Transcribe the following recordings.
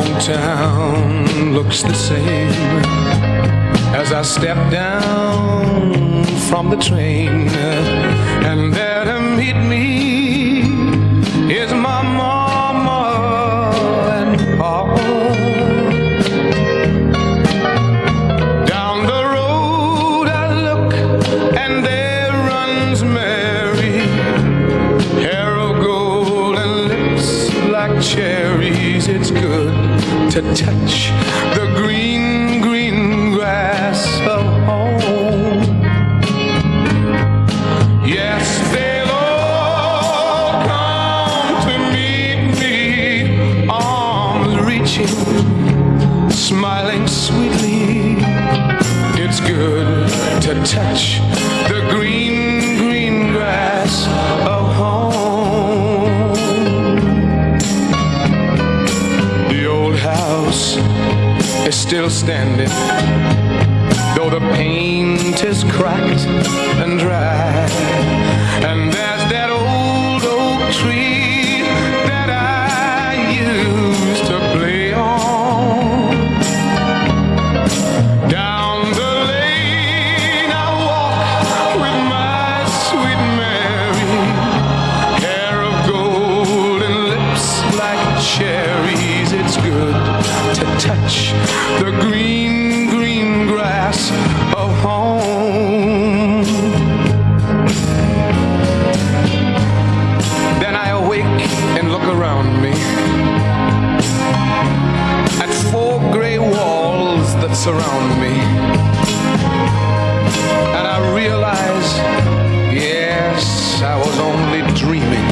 town looks the same as I step down from the train, and there to meet me is my mama and papa. Down the road I look, and there runs Mary, hair of gold and lips like cherries. It's good to touch the green, green grass of home. Yes, they'll all come to meet me, arms reaching, smiling sweetly. It's good to touch the green, green grass of home. The old house is still standing, though the paint is cracked and dry. And there's that old oak tree that I used to play on. Down the lane I walk with my sweet Mary, hair of gold and lips like cherries. It's good to touch the green, green grass of home. Then I awake and look around me at four gray walls that surround me, and I realize, yes, I was only dreaming.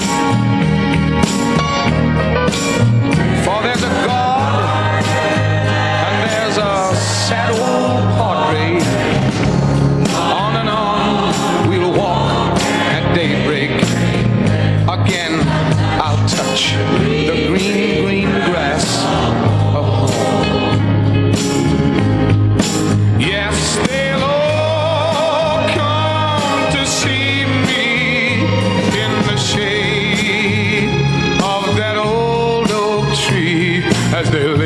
For there's a God and there's a sad old portrait. On and on we'll walk at daybreak. Again I'll touch the green, green grass of home. Yes, they'll all come to see me in the shade of that old oak tree as they